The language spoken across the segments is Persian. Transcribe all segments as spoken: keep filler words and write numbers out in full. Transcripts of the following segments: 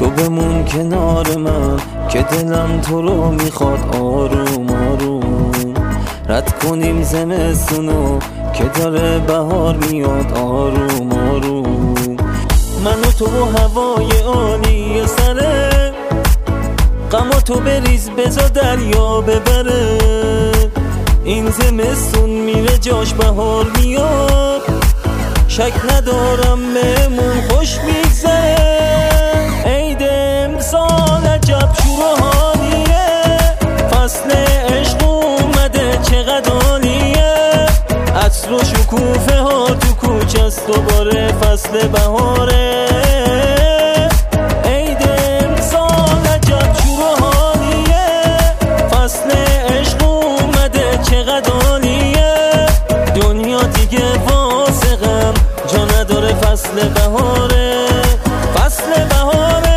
تو بمون کنار من که دلم تو رو میخواد آروم آروم. رد کنیم زمستونو که داره بهار میاد آروم آروم. من و تو و هوای عالی سره، غم تو بریز بزا دریا ببره. این زمستون میره جاش بهار میاد، شک ندارم بهمون خوش میگذره. عید امسال عجب شور و حالیه، فصل عشق اومده چقدر عالیه. عطر و شکوفه ها تو کوچه است دوباره فصل بهاره. عید امسال عجب شور و حالیه، فصل عشق اومده چقدر عالیه. دنیا دیگه واسه غم جا نداره، فصل بهاره فصل بهاره.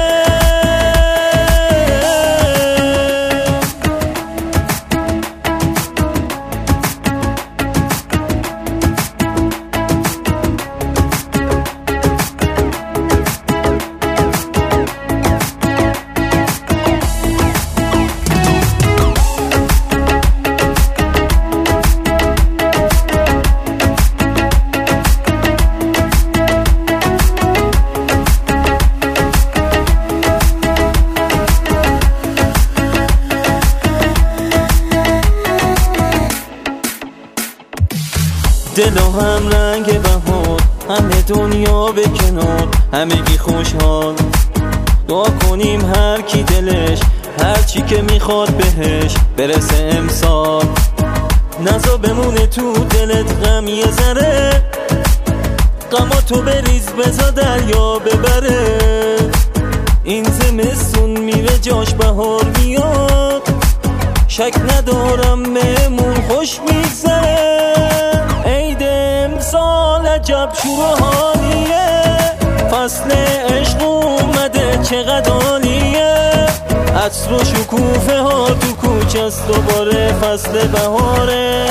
دل و هم رنگ بهار، همه دنیا به کنار، همگی خوشحال. دعا کنیم هر کی دلش هر چی که میخواد بهش برسه امسال. نزا بمونه تو دلت غم یه ذره، غما تو بریز بزا دریا ببره. این زمستون میره جاش بهار میاد، شک ندارم بهمون خوش میگذره. عید امسال عجب شور و حالیه، فصل عشق اومده چقدر عالیه. عطر و شکوفه ها تو کوچه است دوباره فصل بهاره.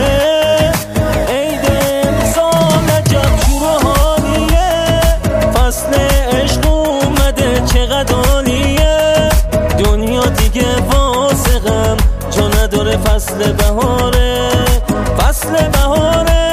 عید امسال عجب شور و حالیه، فصل عشق اومده چقدر عالیه. دنیا دیگه واسه غم جا نداره، فصل بهاره فصل بهاره.